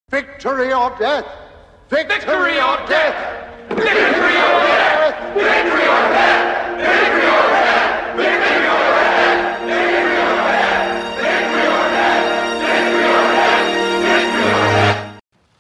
Victory or death! Victory or death! Victory or death! Victory or death! Victory or death! Victory or death! Victory or death! Victory or death! Victory or death!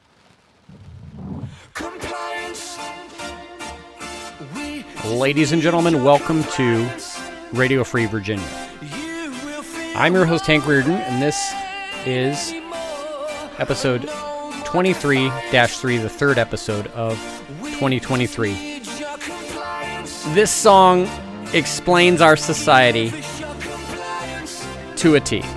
Victory or death! Ladies and gentlemen, welcome to Radio Free Virginia. I'm your host, Hank Reardon, and this is episode 23-3, the third episode of 2023. This song explains our society to a T.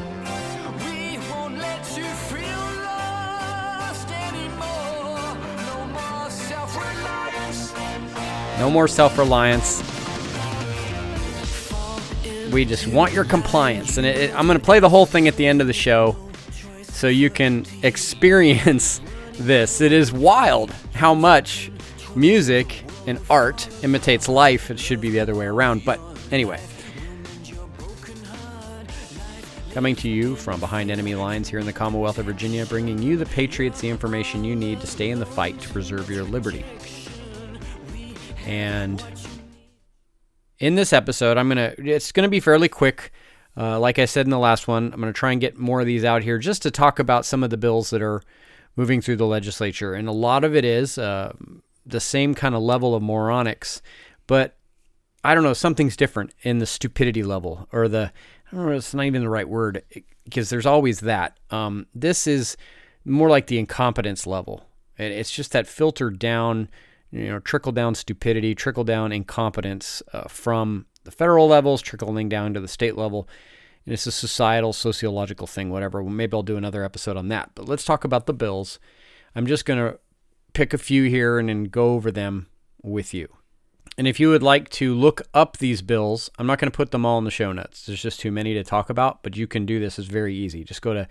No more self-reliance. We just want your compliance. And I'm going to play the whole thing at the end of the show so you can experience this. It is wild how much music and art imitates life. It should be the other way around. But anyway. Coming to you from behind enemy lines here in the Commonwealth of Virginia, bringing you, the Patriots, the information you need to stay in the fight to preserve your liberty. And in this episode, it's going to be fairly quick. Like I said in the last one, I'm going to try and get more of these out here just to talk about some of the bills that are moving through the legislature. And a lot of it is the same kind of level of moronics, but I don't know, something's different in the stupidity level, or I don't know, it's not even the right word, because there's always that. This is more like the incompetence level. It's just that filtered down, trickle down stupidity, trickle down incompetence from the federal levels, trickling down to the state level. And it's a societal, sociological thing, whatever. Well, maybe I'll do another episode on that. But let's talk about the bills. I'm just going to pick a few here and then go over them with you. And if you would like to look up these bills, I'm not going to put them all in the show notes. There's just too many to talk about, but you can do this. It's very easy. Just go to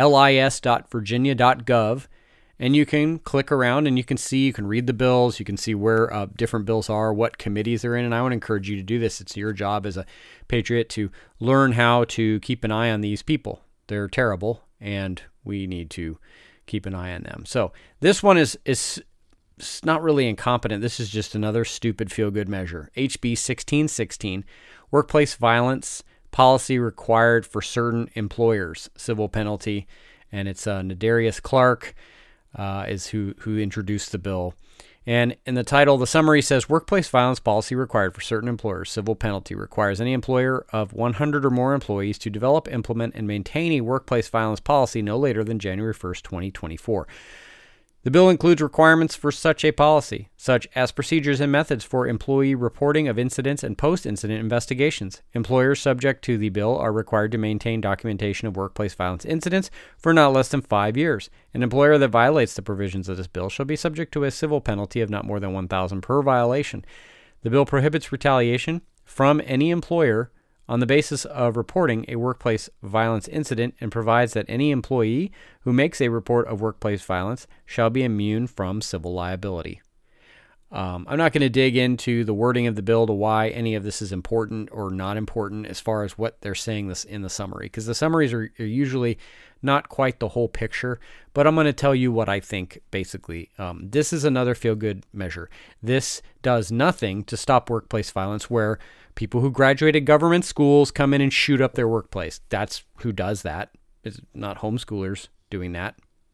lis.virginia.gov. And you can click around and you can read the bills. You can see where different bills are, what committees they're in. And I would encourage you to do this. It's your job as a patriot to learn how to keep an eye on these people. They're terrible, and we need to keep an eye on them. So this one is not really incompetent. This is just another stupid feel-good measure. HB 1616, workplace violence policy required for certain employers, civil penalty. And it's Nadarius Clark. Is who introduced the bill. And in the title, the summary says, workplace violence policy required for certain employers. Civil penalty requires any employer of 100 or more employees to develop, implement, and maintain a workplace violence policy no later than January 1st, 2024. The bill includes requirements for such a policy, such as procedures and methods for employee reporting of incidents and post-incident investigations. Employers subject to the bill are required to maintain documentation of workplace violence incidents for not less than 5 years. An employer that violates the provisions of this bill shall be subject to a civil penalty of not more than $1,000 per violation. The bill prohibits retaliation from any employer on the basis of reporting a workplace violence incident and provides that any employee who makes a report of workplace violence shall be immune from civil liability. I'm not going to dig into the wording of the bill to why any of this is important or not important as far as what they're saying this in the summary, because the summaries are usually not quite the whole picture, but I'm going to tell you what I think, basically. This is another feel-good measure. This does nothing to stop workplace violence where people who graduated government schools come in and shoot up their workplace. That's who does that. It's not homeschoolers doing that.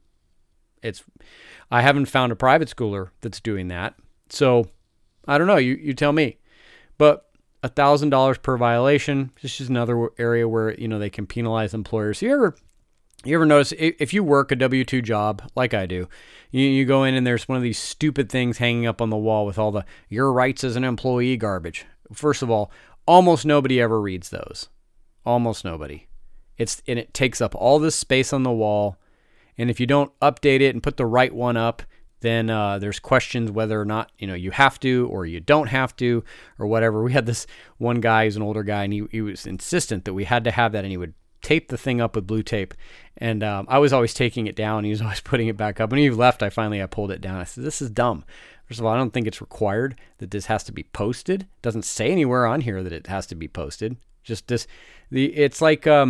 I haven't found a private schooler that's doing that. So, I don't know. You tell me. But $1,000 per violation. This is another area where they can penalize employers. You ever notice if you work a W-2 job like I do, you go in and there's one of these stupid things hanging up on the wall with all the your rights as an employee garbage. First of all, almost nobody ever reads those. Almost nobody. It takes up all this space on the wall. And if you don't update it and put the right one up, then there's questions whether or not you have to or you don't have to or whatever. We had this one guy who's an older guy, and he was insistent that we had to have that, and he would tape the thing up with blue tape. And I was always taking it down. He was always putting it back up. When he left, I pulled it down. I said, this is dumb. First of all, I don't think it's required that this has to be posted. It doesn't say anywhere on here that it has to be posted. Just this, it's like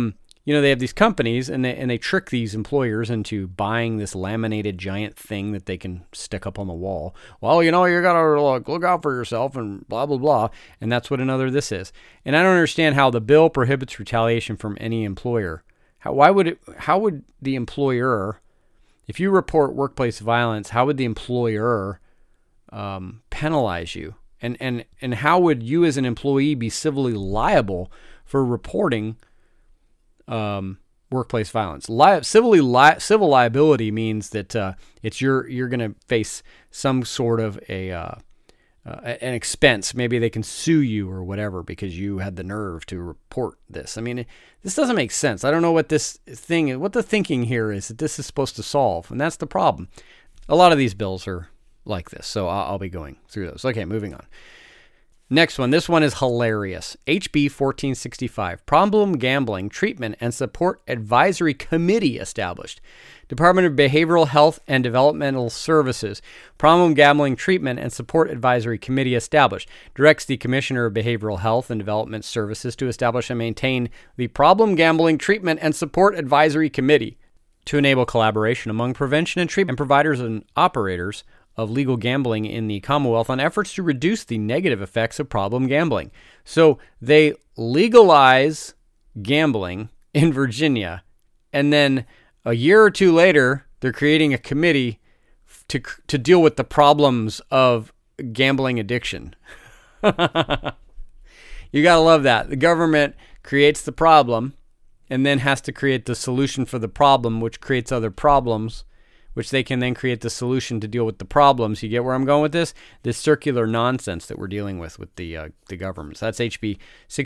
they have these companies and they trick these employers into buying this laminated giant thing that they can stick up on the wall. Well, you got to look out for yourself and blah, blah, blah. And that's what another this is. And I don't understand how the bill prohibits retaliation from any employer. How would the employer, if you report workplace violence, how would the employer penalize you? And how would you as an employee be civilly liable for reporting workplace violence? Civil liability means that you're going to face some sort of an expense. Maybe they can sue you or whatever because you had the nerve to report this. I mean, this doesn't make sense. I don't know what the thinking here is that this is supposed to solve, and that's the problem. A lot of these bills are like this, so I'll be going through those. Okay, moving on. Next one. This one is hilarious. HB 1465, Problem Gambling Treatment and Support Advisory Committee established. Department of Behavioral Health and Developmental Services. Problem Gambling Treatment and Support Advisory Committee established. Directs the Commissioner of Behavioral Health and Development Services to establish and maintain the Problem Gambling Treatment and Support Advisory Committee to enable collaboration among prevention and treatment providers and operators of legal gambling in the Commonwealth on efforts to reduce the negative effects of problem gambling. So they legalize gambling in Virginia, and then a year or two later, they're creating a committee to deal with the problems of gambling addiction. You gotta love that. The government creates the problem and then has to create the solution for the problem, which creates other problems, which they can then create the solution to deal with the problems. You get where I'm going with this? This circular nonsense that we're dealing with the government. So that's HB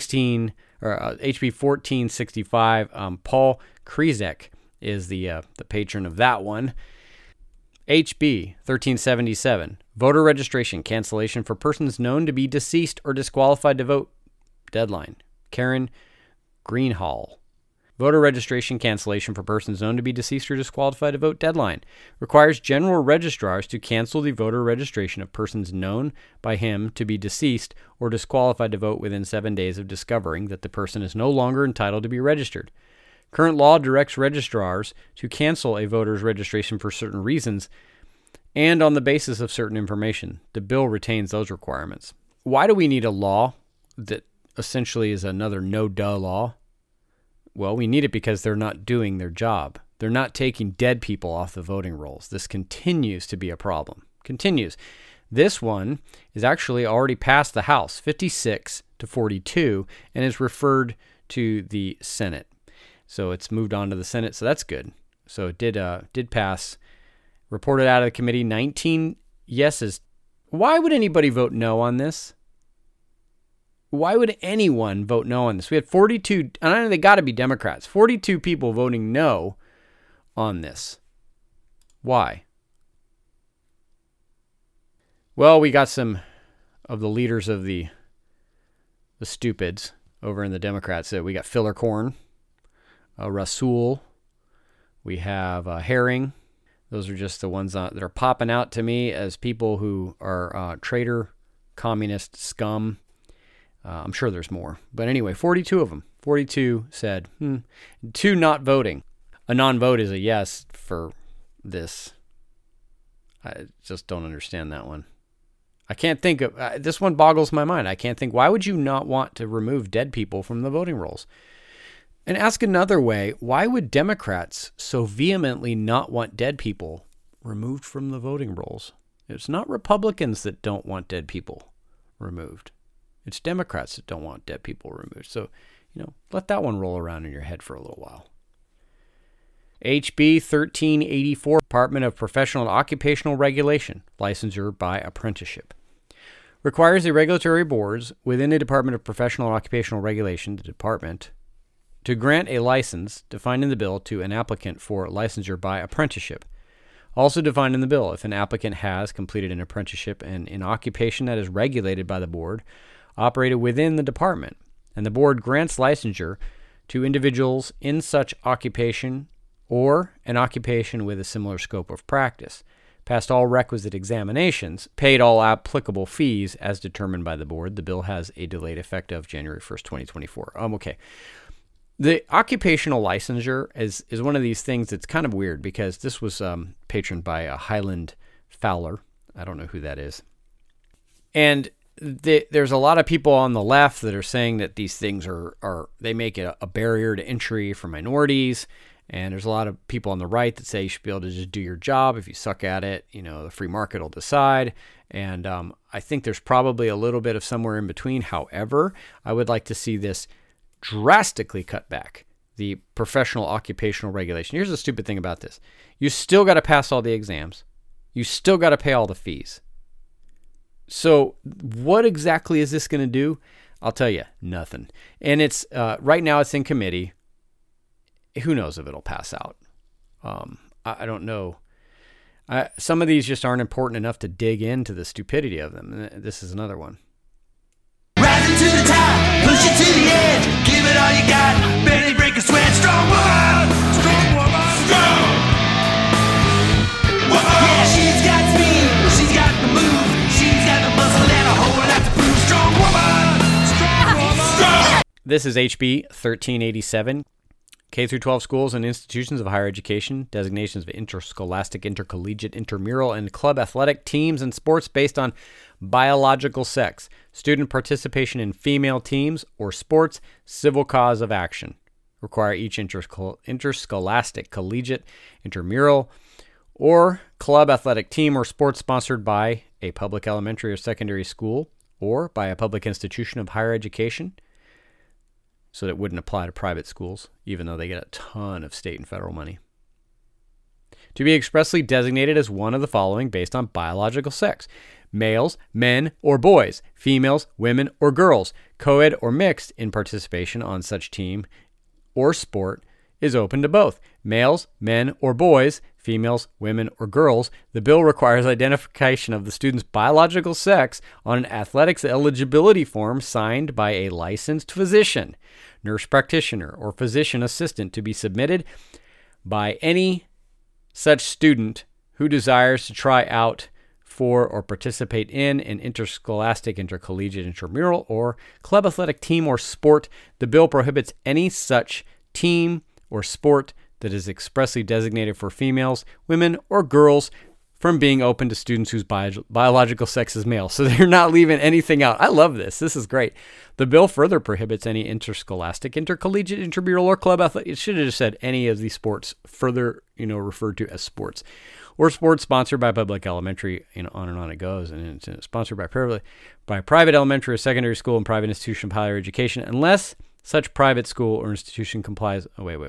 1465. Paul Krizek is the patron of that one. HB 1377, voter registration cancellation for persons known to be deceased or disqualified to vote. Deadline. Karen Greenhall. Voter registration cancellation for persons known to be deceased or disqualified to vote. Deadline. Requires general registrars to cancel the voter registration of persons known by him to be deceased or disqualified to vote within 7 days of discovering that the person is no longer entitled to be registered. Current law directs registrars to cancel a voter's registration for certain reasons and on the basis of certain information. The bill retains those requirements. Why do we need a law that essentially is another no-duh law? Well, we need it because they're not doing their job. They're not taking dead people off the voting rolls. This continues to be a problem. Continues. This one is actually already passed the House, 56-42, and is referred to the Senate. So it's moved on to the Senate, so that's good. So it did pass. Reported out of the committee, 19 yeses. Why would anybody vote no on this? Why would anyone vote no on this? We had 42, and I know they got to be Democrats, 42 people voting no on this. Why? Well, we got some of the leaders of the stupids over in the Democrats. We got Fillercorn, Rasul, we have Herring. Those are just the ones that are popping out to me as people who are traitor, communist scum. I'm sure there's more. But anyway, 42 of them. 42 said, 2 not voting. A non-vote is a yes for this. I just don't understand that one. I can't think of... this one boggles my mind. I can't think, why would you not want to remove dead people from the voting rolls? And ask another way, why would Democrats so vehemently not want dead people removed from the voting rolls? It's not Republicans that don't want dead people removed. It's Democrats that don't want dead people removed. So, let that one roll around in your head for a little while. HB 1384, Department of Professional and Occupational Regulation, licensure by apprenticeship. Requires the regulatory boards within the Department of Professional and Occupational Regulation, the department, to grant a license defined in the bill to an applicant for licensure by apprenticeship. Also defined in the bill, if an applicant has completed an apprenticeship in an occupation that is regulated by the board, operated within the department, and the board grants licensure to individuals in such occupation or an occupation with a similar scope of practice, passed all requisite examinations, paid all applicable fees as determined by the board. The bill has a delayed effect of January 1st, 2024. Okay. The occupational licensure is one of these things that's kind of weird because this was patroned by Highland Fowler. I don't know who that is. And there's a lot of people on the left that are saying that these things they make it a barrier to entry for minorities. And there's a lot of people on the right that say you should be able to just do your job. If you suck at it, the free market will decide. And I think there's probably a little bit of somewhere in between. However, I would like to see this drastically cut back, the professional occupational regulation. Here's the stupid thing about this. You still got to pass all the exams. You still got to pay all the fees. So what exactly is this going to do? I'll tell you, nothing. And it's right now it's in committee. Who knows if it'll pass out? I don't know. Some of these just aren't important enough to dig into the stupidity of them. This is another one. Rising to the top, push it to the edge, give it all you got, barely break a sweat, strong woman, strong woman, strong woman. Yeah, she's got speed, she's got the move, she's got the muscle and a whole lot to prove, strong woman, strong woman, strong. This is HB 1387. K-12 schools and institutions of higher education, designations of interscholastic, intercollegiate, intramural, and club athletic teams and sports based on biological sex, student participation in female teams or sports, civil cause of action. Require each interscholastic, collegiate, intramural, or club athletic team or sports sponsored by a public elementary or secondary school or by a public institution of higher education. So that wouldn't apply to private schools, even though they get a ton of state and federal money. To be expressly designated as one of the following based on biological sex: males, men, or boys, females, women, or girls, co-ed or mixed in participation on such team or sport is open to both. Males, men, or boys, females, women, or girls. The bill requires identification of the student's biological sex on an athletics eligibility form signed by a licensed physician, nurse practitioner, or physician assistant to be submitted by any such student who desires to try out for or participate in an interscholastic, intercollegiate, intramural, or club athletic team or sport. The bill prohibits any such team or sport that is expressly designated for females, women, or girls from being open to students whose biological sex is male. So they're not leaving anything out. I love this. This is great. The bill further prohibits any interscholastic, intercollegiate, intramural, or club athletic. It should have just said any of these sports further, referred to as sports. Or sports sponsored by public elementary, on and on it goes. And it's sponsored by private elementary or secondary school and private institution of higher education, unless such private school or institution complies. Oh, wait.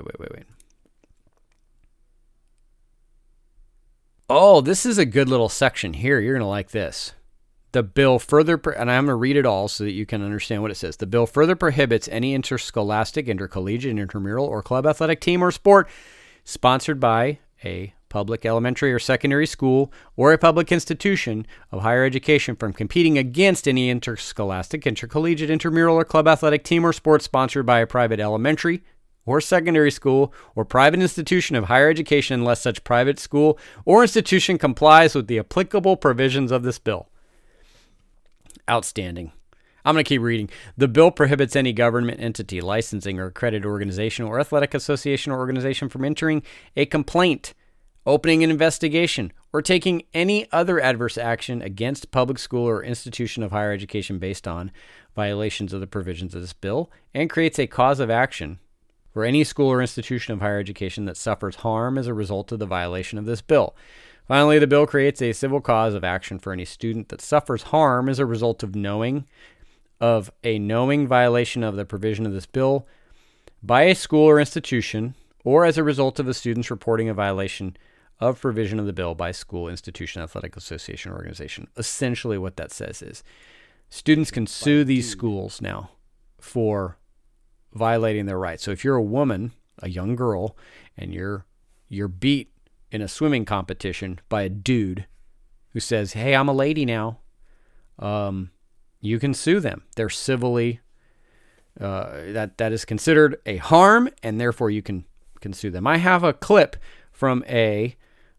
Oh, this is a good little section here. You're going to like this. The bill further, and I'm going to read it all so that you can understand what it says. The bill further prohibits any interscholastic, intercollegiate, intramural, or club athletic team or sport sponsored by a public elementary or secondary school or a public institution of higher education from competing against any interscholastic, intercollegiate, intramural, or club athletic team or sport sponsored by a private elementary or secondary school or private institution of higher education unless such private school or institution complies with the applicable provisions of this bill. Outstanding. I'm going to keep reading. The bill prohibits any government entity, licensing or accredited organization or athletic association or organization from entering a complaint, opening an investigation, or taking any other adverse action against public school or institution of higher education based on violations of the provisions of this bill, and creates a cause of action for any school or institution of higher education that suffers harm as a result of the violation of this bill. Finally, the bill creates a civil cause of action for any student that suffers harm as a result of a knowing violation of the provision of this bill by a school or institution, or as a result of the student's reporting a violation of provision of the bill by school, institution, athletic association, or organization. Essentially what that says is students can sue these schools now for violating their rights. So if you're a woman, a young girl, and you're beat in a swimming competition by a dude who says, "Hey, I'm a lady now," you can sue them. They're civilly that is considered a harm, and therefore you can sue them. I have a clip from I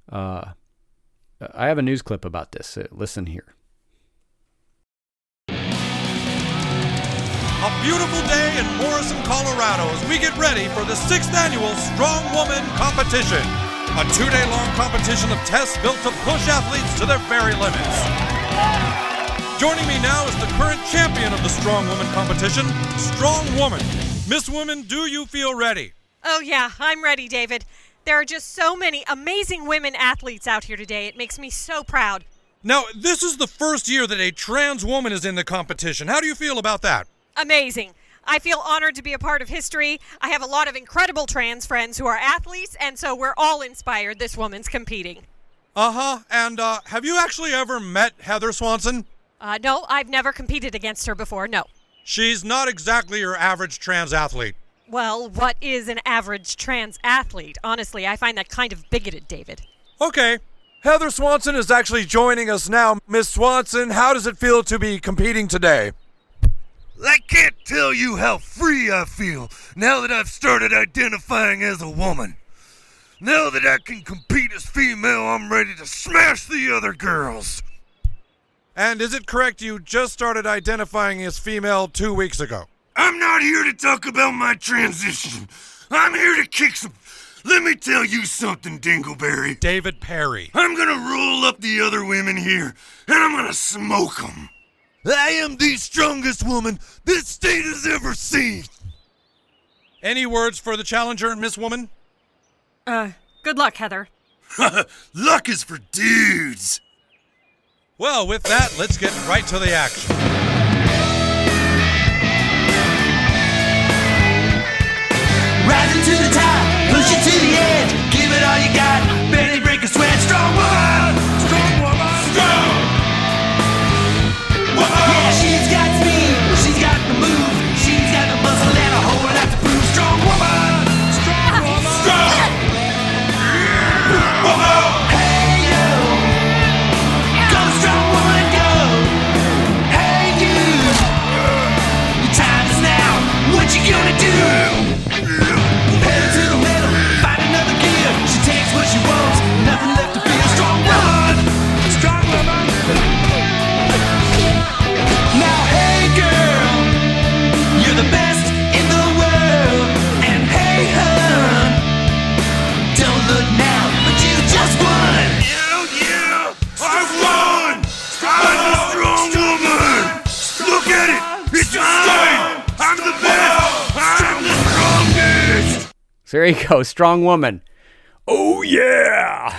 have a news clip about this. Listen here. A beautiful day in Morrison, Colorado as we get ready for the 6th annual Strong Woman Competition, a 2-day-long competition of tests built to push athletes to their very limits. Joining me now is the current champion of the Strong Woman Competition, Strong Woman. Miss Woman, do you feel ready? Oh yeah, I'm ready, David. There are just so many amazing women athletes out here today. It makes me so proud. Now, this is the first year that a trans woman is in the competition. How do you feel about that? Amazing. I feel honored to be a part of history. I have a lot of incredible trans friends who are athletes, and so we're all inspired this woman's competing. And have you actually ever met Heather Swanson? No, I've never competed against her before, no. She's not exactly your average trans athlete. Well, what is an average trans athlete? Honestly, I find that kind of bigoted, David. Okay. Heather Swanson is actually joining us now. Miss Swanson, how does it feel to be competing today? I can't tell you how free I feel now that I've started identifying as a woman. Now that I can compete as female, I'm ready to smash the other girls. And is it correct you just started identifying as female 2 weeks ago? I'm not here to talk about my transition. I'm here to kick some... Let me tell you something, Dingleberry. David Perry. I'm gonna roll up the other women here, and I'm gonna smoke them. I am the strongest woman this state has ever seen. Any words for the challenger, Miss Woman? Good luck, Heather. Luck is for dudes. Well, with that, let's get right to the action. Rising to the top, push it to the edge, give it all you got, barely break a sweat, strong woman, strong woman, strong woman. Yeah, she's got speed, she's got the move, she's got the muscle and a whole lot to prove, strong woman, strong woman, strong woman. Hey yo, go strong woman, go. Hey you, your time is now, what you gonna do? So there you go, strong woman. Oh yeah!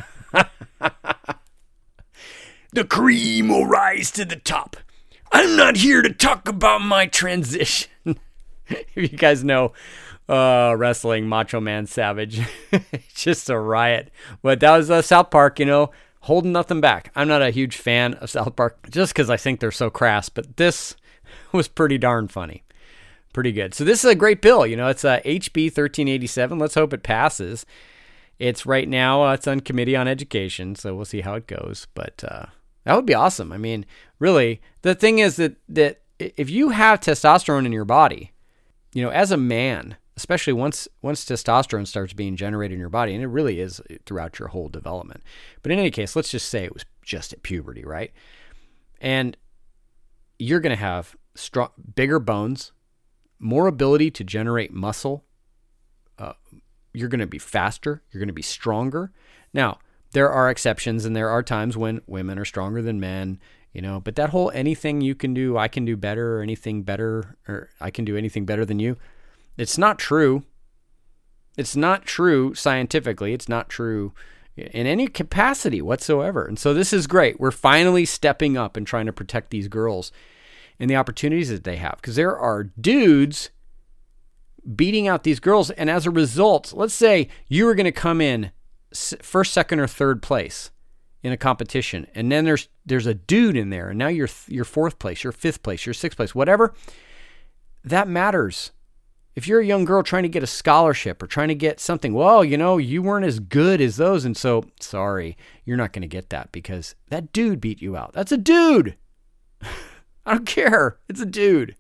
The cream will rise to the top. I'm not here to talk about my transition. If you guys know wrestling, Macho Man Savage, it's just a riot. But that was South Park, holding nothing back. I'm not a huge fan of South Park just because I think they're so crass, but this was pretty darn funny. Pretty good. So this is a great bill. It's HB 1387. Let's hope it passes. It's right now, it's on Committee on Education, so we'll see how it goes. But that would be awesome. I mean, really, the thing is that if you have testosterone in your body, as a man, especially once testosterone starts being generated in your body, and it really is throughout your whole development. But in any case, let's just say it was just at puberty, right? And you're going to have bigger bones, more ability to generate muscle. You're going to be faster. You're going to be stronger. Now, there are exceptions, and there are times when women are stronger than men, but that whole anything you can do, I can do better, or anything better, or I can do anything better than you, it's not true. It's not true scientifically. It's not true in any capacity whatsoever. And so this is great. We're finally stepping up and trying to protect these girls and the opportunities that they have, because there are dudes beating out these girls. And as a result, let's say you were going to come in first, second, or third place in a competition, and then there's a dude in there, and now you're fourth place, you're fifth place, you're sixth place, whatever. That matters. If you're a young girl trying to get a scholarship or trying to get something, well, you weren't as good as those, and so sorry, you're not going to get that because that dude beat you out. That's a dude. I don't care. It's a dude.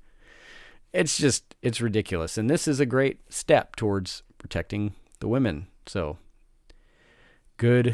It's ridiculous. And this is a great step towards protecting the women. So good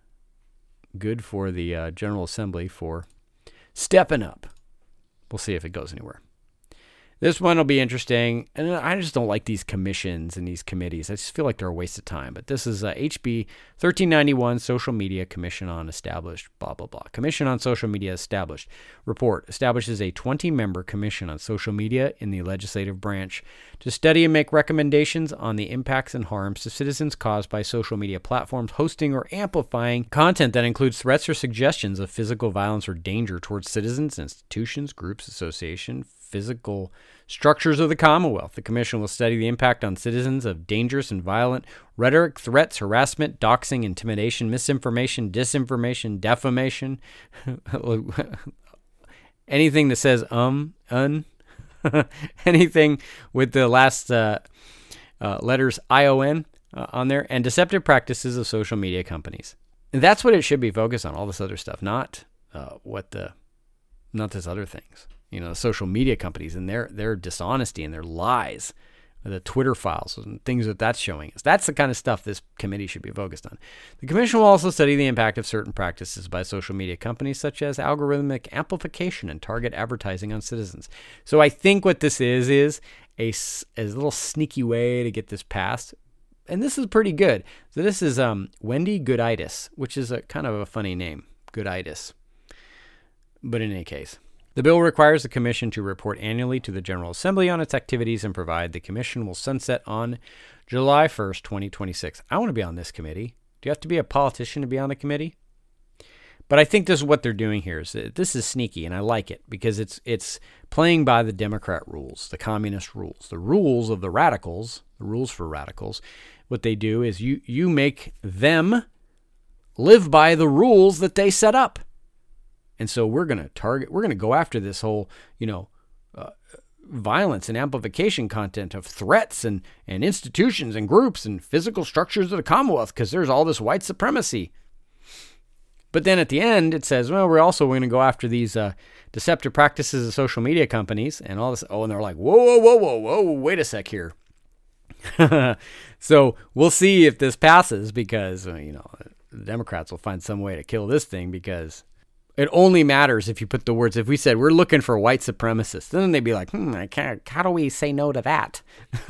for the General Assembly for stepping up. We'll see if it goes anywhere. This one will be interesting, and I just don't like these commissions and these committees. I just feel like they're a waste of time. But this is HB 1391, Social Media Commission on Established, blah, blah, blah. Commission on Social Media Established. Report establishes a 20-member commission on social media in the legislative branch to study and make recommendations on the impacts and harms to citizens caused by social media platforms hosting or amplifying content that includes threats or suggestions of physical violence or danger towards citizens, institutions, groups, associations, physical structures of the Commonwealth. The Commission will study the impact on citizens of dangerous and violent rhetoric, threats, harassment, doxing, intimidation, misinformation, disinformation, defamation, anything that says anything with the last letters ION on there, and deceptive practices of social media companies. And that's what it should be focused on, all this other stuff, not this other things. Social media companies and their dishonesty and their lies, the Twitter files and things that's showing us. That's the kind of stuff this committee should be focused on. The commission will also study the impact of certain practices by social media companies, such as algorithmic amplification and target advertising on citizens. So I think what this is a little sneaky way to get this passed. And this is pretty good. So this is Wendy Gooditis, which is a kind of a funny name, Gooditis. But in any case, the bill requires the commission to report annually to the General Assembly on its activities and provide the commission will sunset on July 1st, 2026. I want to be on this committee. Do you have to be a politician to be on the committee? But I think this is what they're doing here. This is sneaky, and I like it because it's playing by the Democrat rules, the communist rules, the rules of the radicals, the rules for radicals. What they do is you make them live by the rules that they set up. And so we're going to go after this whole, violence and amplification content of threats and institutions and groups and physical structures of the Commonwealth because there's all this white supremacy. But then at the end, it says, well, we're going to go after these deceptive practices of social media companies and all this. Oh, and they're like, whoa, wait a sec here. So we'll see if this passes because, the Democrats will find some way to kill this thing because it only matters if you put the words, if we said we're looking for white supremacists, then they'd be like, how do we say no to that?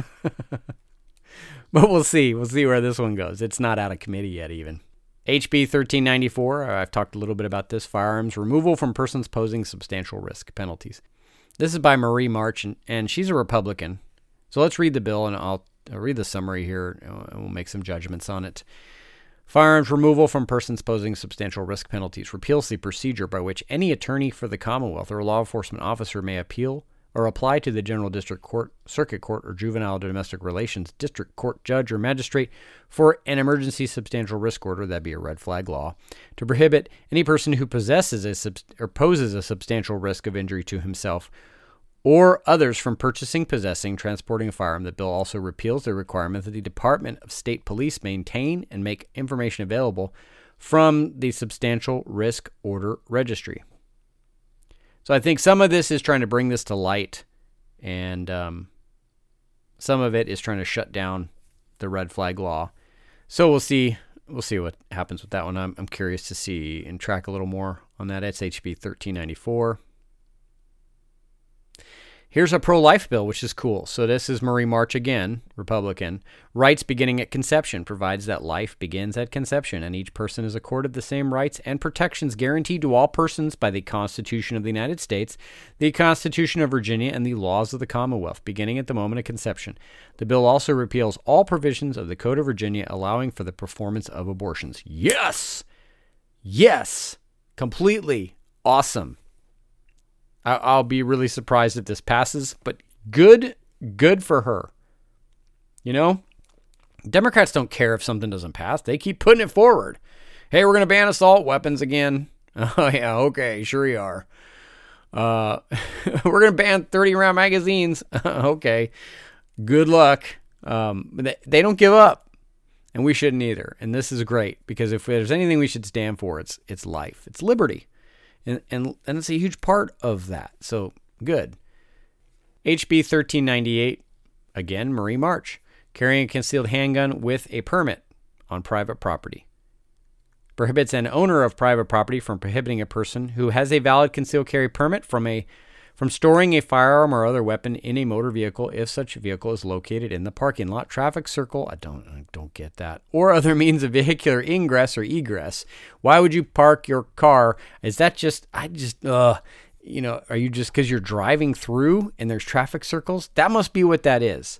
But we'll see. We'll see where this one goes. It's not out of committee yet even. HB 1394, I've talked a little bit about this, firearms removal from persons posing substantial risk penalties. This is by Marie March, and she's a Republican. So let's read the bill, and I'll read the summary here, and we'll make some judgments on it. Firearms removal from persons posing substantial risk penalties repeals the procedure by which any attorney for the Commonwealth or law enforcement officer may appeal or apply to the General District Court, Circuit Court, or Juvenile Domestic Relations District Court judge or magistrate for an emergency substantial risk order, that'd be a red flag law, to prohibit any person who possesses or poses a substantial risk of injury to himself or others from purchasing, possessing, transporting a firearm. The bill also repeals the requirement that the Department of State Police maintain and make information available from the Substantial Risk Order Registry. So I think some of this is trying to bring this to light, and some of it is trying to shut down the red flag law. So we'll see what happens with that one. I'm curious to see and track a little more on that. It's HB 1394. Here's a pro-life bill, which is cool. So this is Marie March again, Republican. Rights beginning at conception provides that life begins at conception, and each person is accorded the same rights and protections guaranteed to all persons by the Constitution of the United States, the Constitution of Virginia, and the laws of the Commonwealth, beginning at the moment of conception. The bill also repeals all provisions of the Code of Virginia allowing for the performance of abortions. Yes! Yes! Completely awesome. I'll be really surprised if this passes, but good for her. Democrats don't care if something doesn't pass. They keep putting it forward. Hey, we're going to ban assault weapons again. Oh, yeah, okay, sure you are. We're going to ban 30-round magazines. Okay, good luck. They don't give up, and we shouldn't either. And this is great, because if there's anything we should stand for, it's life. It's liberty. And it's a huge part of that. So, good. HB 1398, again, Marie March. Carrying a concealed handgun with a permit on private property. Prohibits an owner of private property from prohibiting a person who has a valid concealed carry permit from from storing a firearm or other weapon in a motor vehicle if such vehicle is located in the parking lot, traffic circle, I don't get that, or other means of vehicular ingress or egress. Why would you park your car? Is that just, are you just because you're driving through and there's traffic circles? That must be what that is.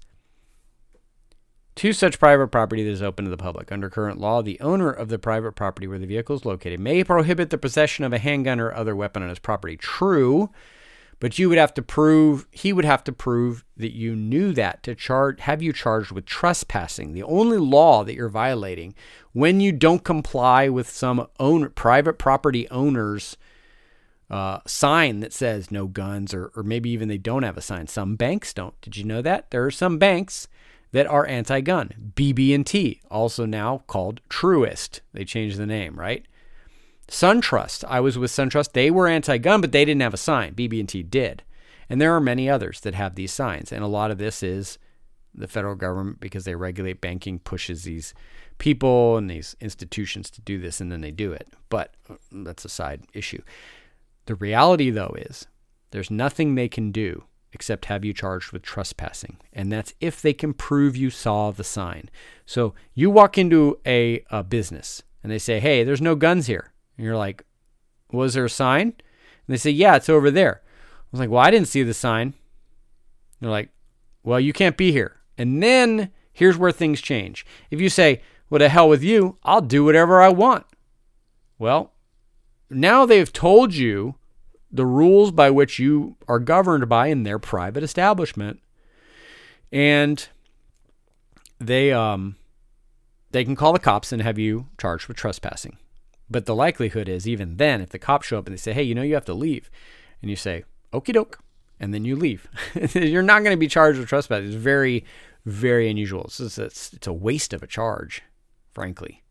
To such private property that is open to the public. Under current law, the owner of the private property where the vehicle is located may prohibit the possession of a handgun or other weapon on his property. True, but he would have to prove that you knew that to have you charged with trespassing. The only law that you're violating when you don't comply with some private property owner's sign that says no guns, or maybe even they don't have a sign. Some banks don't. Did you know that? There are some banks that are anti-gun. BB&T, also now called Truist. They changed the name, right? SunTrust. I was with SunTrust. They were anti-gun, but they didn't have a sign. BB&T did. And there are many others that have these signs. And a lot of this is the federal government, because they regulate banking, pushes these people and these institutions to do this, and then they do it. But that's a side issue. The reality, though, is there's nothing they can do except have you charged with trespassing. And that's if they can prove you saw the sign. So you walk into a business and they say, hey, there's no guns here. And you're like, was there a sign? And they say, yeah, it's over there. I was like, well, I didn't see the sign. And they're like, well, you can't be here. And then here's where things change. If you say, well, to hell with you, I'll do whatever I want. Well, now they've told you the rules by which you are governed by in their private establishment. And they can call the cops and have you charged with trespassing. But the likelihood is, even then, if the cops show up and they say, hey, you have to leave. And you say, okie doke. And then you leave. You're not going to be charged with trespassing. It's very, very unusual. It's a waste of a charge, frankly.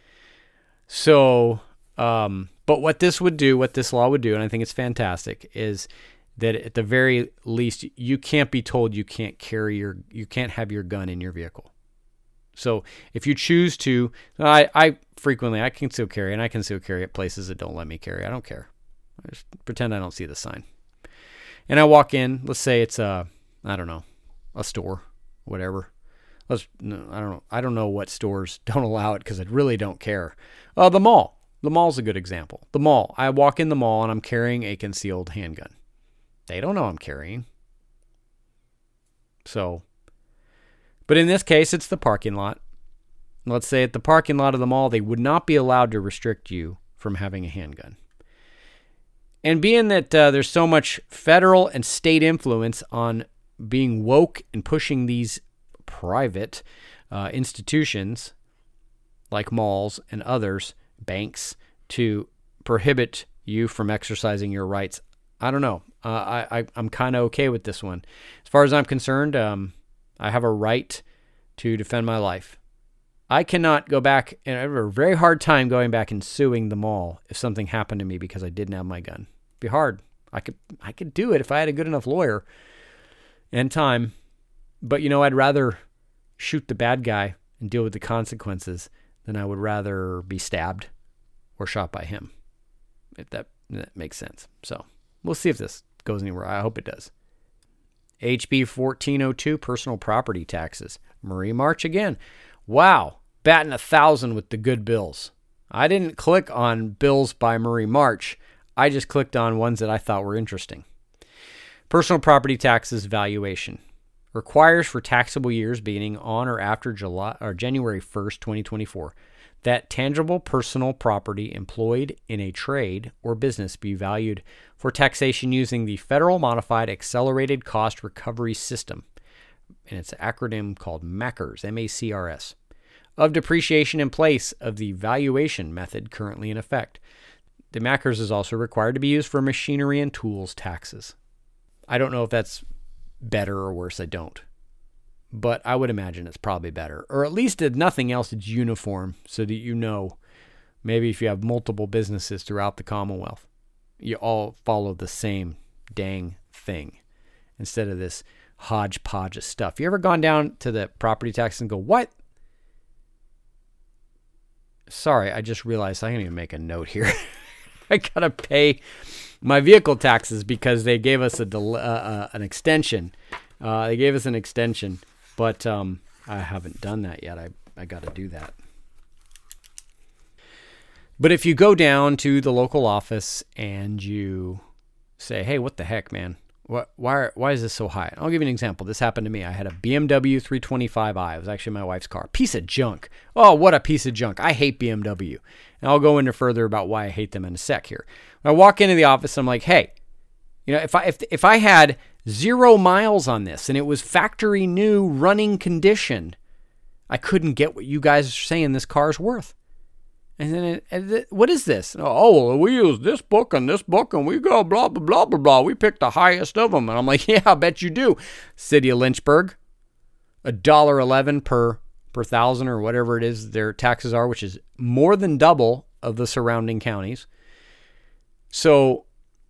So, but what this law would do, and I think it's fantastic, is that at the very least, you can't be told you can't have your gun in your vehicle. So if you choose to, I can still carry, and I can still carry at places that don't let me carry. I don't care. I just pretend I don't see the sign. And I walk in, let's say it's a store, whatever. I don't know what stores don't allow it, because I really don't care. The mall. The mall's a good example. The mall. I walk in the mall and I'm carrying a concealed handgun. They don't know I'm carrying. So, but in this case, it's the parking lot. Let's say at the parking lot of the mall, they would not be allowed to restrict you from having a handgun. And being that there's so much federal and state influence on being woke and pushing these private institutions like malls and others, banks, to prohibit you from exercising your rights, I don't know. I'm kind of okay with this one. As far as I'm concerned, I have a right to defend my life. I cannot go back, and I have a very hard time going back and suing the mall if something happened to me because I didn't have my gun. It'd be hard. I could do it if I had a good enough lawyer and time. But, I'd rather shoot the bad guy and deal with the consequences than I would rather be stabbed or shot by him, if that makes sense. So we'll see if this goes anywhere. I hope it does. HB 1402, personal property taxes. Marie March again. Wow, batting 1,000 with the good bills. I didn't click on bills by Marie March. I just clicked on ones that I thought were interesting. Personal property taxes valuation. Requires for taxable years beginning on or after January 1st, 2024, that tangible personal property employed in a trade or business be valued for taxation using the Federal Modified Accelerated Cost Recovery System, and it's an acronym called MACRS, M-A-C-R-S, of depreciation in place of the valuation method currently in effect. The MACRS is also required to be used for machinery and tools taxes. I don't know if that's better or worse, I don't. But I would imagine it's probably better. Or at least if nothing else, it's uniform so that maybe if you have multiple businesses throughout the Commonwealth, you all follow the same dang thing instead of this hodgepodge of stuff. You ever gone down to the property tax and go, what? Sorry, I just realized I can't even make a note here. I gotta pay my vehicle taxes because they gave us an extension. They gave us an extension, but I haven't done that yet. I got to do that. But if you go down to the local office and you say, "Hey, what the heck, man? Why is this so high?" I'll give you an example. This happened to me. I had a BMW 325i. It was actually my wife's car. Piece of junk. Oh, what a piece of junk. I hate BMW. And I'll go into further about why I hate them in a sec here. When I walk into the office, I'm like, "Hey, you know, if I had 0 miles on this and it was factory new running condition, I couldn't get what you guys are saying this car's worth." And then, what is this? "Oh, well, we use this book, and we go blah, blah, blah, blah, blah. We picked the highest of them." And I'm like, "Yeah, I bet you do." City of Lynchburg, $1.11 per thousand or whatever it is their taxes are, which is more than double of the surrounding counties. So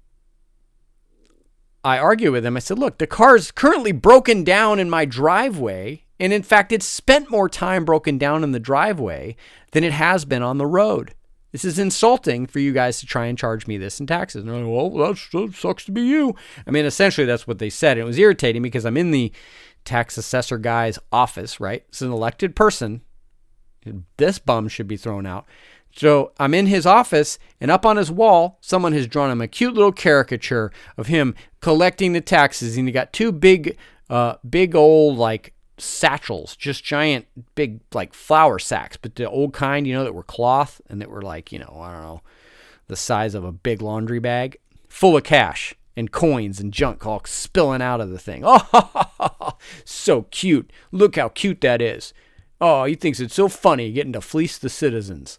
I argue with them. I said, "Look, the car's currently broken down in my driveway. And in fact, it's spent more time broken down in the driveway than it has been on the road. This is insulting for you guys to try and charge me this in taxes." And they're like, "Well, that sucks to be you." I mean, essentially, that's what they said. It was irritating because I'm in the tax assessor guy's office, right? It's an elected person. This bum should be thrown out. So I'm in his office, and up on his wall, someone has drawn him a cute little caricature of him collecting the taxes. And he got two big old, like, satchels, just giant big like flour sacks, but the old kind, you know, that were cloth and that were like, you know, I don't know, the size of a big laundry bag, full of cash and coins and junk all spilling out of the thing. Oh, so cute. Look how cute that is. Oh, he thinks it's so funny getting to fleece the citizens.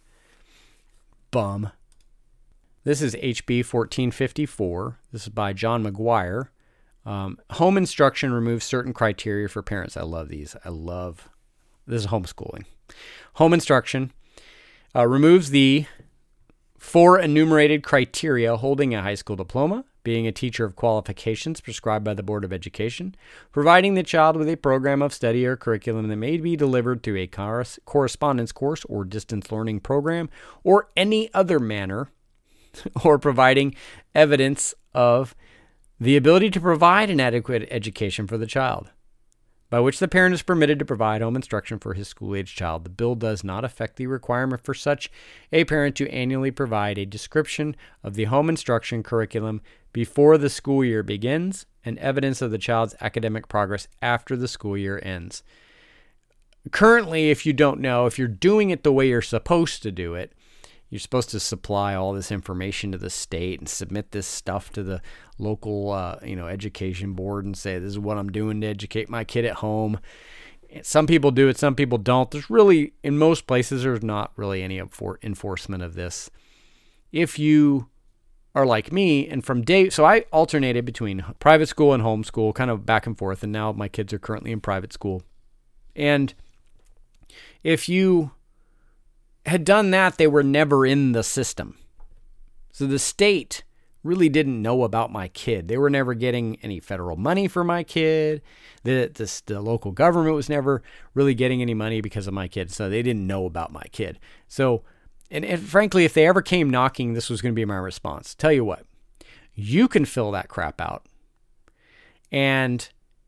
Bum. This is HB 1454. This is by John McGuire. Home instruction removes certain criteria for parents. I love these. This is homeschooling. Home instruction removes the 4 enumerated criteria: holding a high school diploma, being a teacher of qualifications prescribed by the Board of Education, providing the child with a program of study or curriculum that may be delivered through a correspondence course or distance learning program, or any other manner, or providing evidence of the ability to provide an adequate education for the child, by which the parent is permitted to provide home instruction for his school-age child. The bill does not affect the requirement for such a parent to annually provide a description of the home instruction curriculum before the school year begins and evidence of the child's academic progress after the school year ends. Currently, if you don't know, if you're doing it the way you're supposed to do it, you're supposed to supply all this information to the state and submit this stuff to the local, education board and say, "This is what I'm doing to educate my kid at home." Some people do it, some people don't. There's really, in most places, there's not really any enforcement of this. If you are like me, and so I alternated between private school and homeschool, kind of back and forth, and now my kids are currently in private school. And if you had done that, they were never in the system. So the state really didn't know about my kid. They were never getting any federal money for my kid. The local government was never really getting any money because of my kid. So they didn't know about my kid. So, and frankly, if they ever came knocking, this was going to be my response. Tell you what, you can fill that crap out. And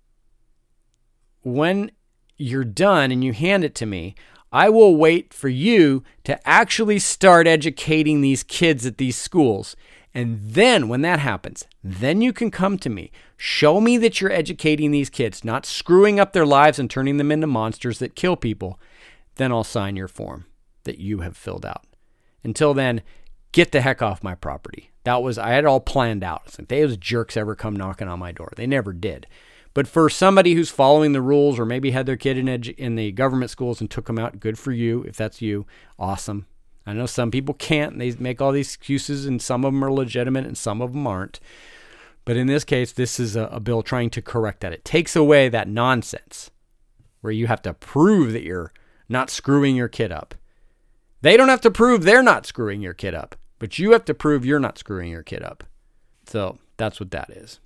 when you're done and you hand it to me, I will wait for you to actually start educating these kids at these schools. And then when that happens, then you can come to me. Show me that you're educating these kids, not screwing up their lives and turning them into monsters that kill people. Then I'll sign your form that you have filled out. Until then, get the heck off my property. I had it all planned out. It's like, those jerks ever come knocking on my door? They never did. But for somebody who's following the rules, or maybe had their kid in the government schools and took them out, good for you. If that's you, awesome. I know some people can't, and they make all these excuses, and some of them are legitimate and some of them aren't. But in this case, this is a bill trying to correct that. It takes away that nonsense where you have to prove that you're not screwing your kid up. They don't have to prove they're not screwing your kid up, but you have to prove you're not screwing your kid up. So that's what that is.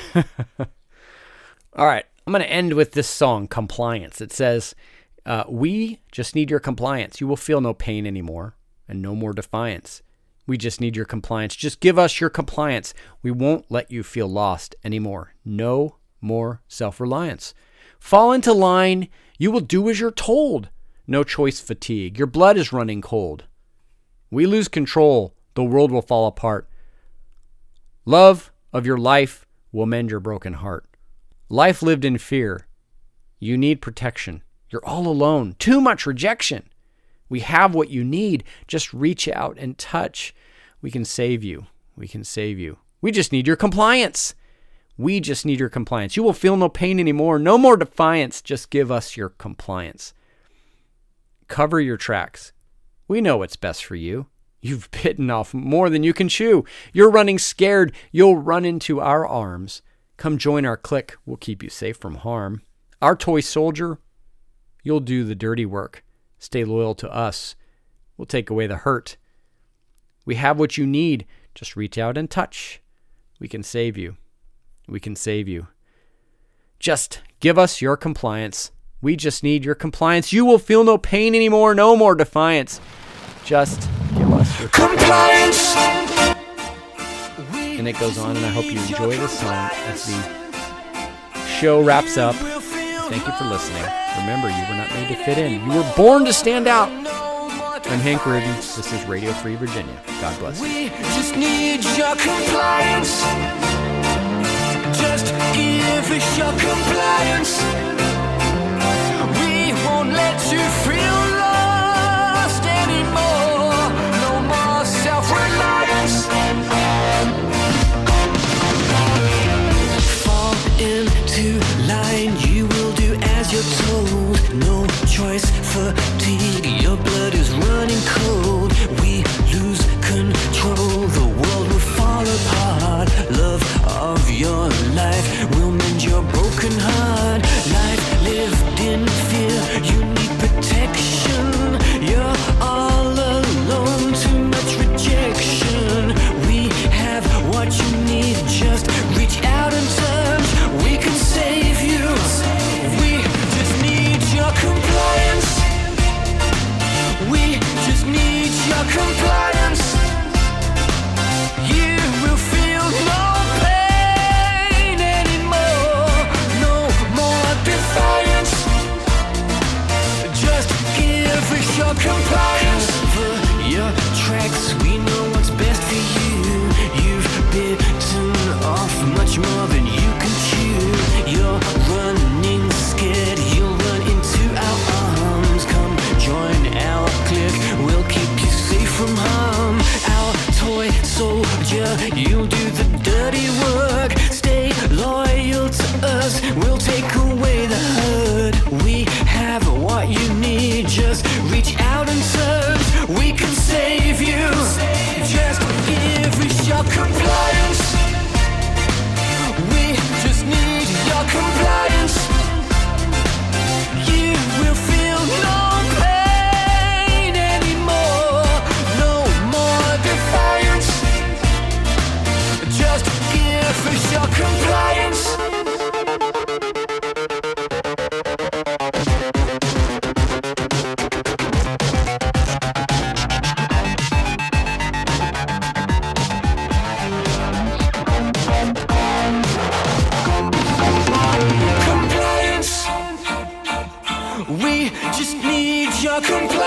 All right, I'm going to end with this song, Compliance. It says, "We just need your compliance. You will feel no pain anymore and no more defiance. We just need your compliance. Just give us your compliance. We won't let you feel lost anymore. No more self-reliance. Fall into line. You will do as you're told. No choice fatigue. Your blood is running cold. We lose control. The world will fall apart. Love of your life will mend your broken heart. Life lived in fear. You need protection. You're all alone. Too much rejection. We have what you need. Just reach out and touch. We can save you. We can save you. We just need your compliance. We just need your compliance. You will feel no pain anymore. No more defiance. Just give us your compliance. Cover your tracks. We know what's best for you. You've bitten off more than you can chew. You're running scared. You'll run into our arms. Come join our clique. We'll keep you safe from harm. Our toy soldier, you'll do the dirty work. Stay loyal to us. We'll take away the hurt. We have what you need. Just reach out and touch. We can save you. We can save you. Just give us your compliance. We just need your compliance. You will feel no pain anymore. No more defiance. Just give us your compliance. And it goes on, and I hope you enjoy this song as the show wraps up. Thank you for listening. Remember, you were not made to fit in. You were born to stand out. I'm Hank Ruby. This is Radio Free Virginia. God bless you. We just need your compliance. Just give us your compliance. We won't let you feel lost anymore. No more self-reliance. Fall into line. You will do as you're told. No choice fatigue. Your blood is running cold. We lose control. The world will fall apart. Love of your life will mend your broken heart. Life lived in fear. You need protection. You're all alone. Too much rejection. We have what you need. Just reach out and touch. We can save you. We just need your compliance. We just need your compliance. You will feel no pain anymore. No more defiance. Just give us your compliance. Cover your tracks. We know what's best for you. You've bitten off much more than you can chew. You're running scared. You'll run into our arms. Come join our clique. We'll keep you safe from harm. Our toy soldier, you'll do the dirty work. Stay loyal to us. We'll take away the hurt. We have what you need. Just reach out and touch. We can save you. Just give us your compliance. We just need your compliance. You will feel no pain anymore. No more defiance. Just give us your compliance. Compliance. We just need your compliance.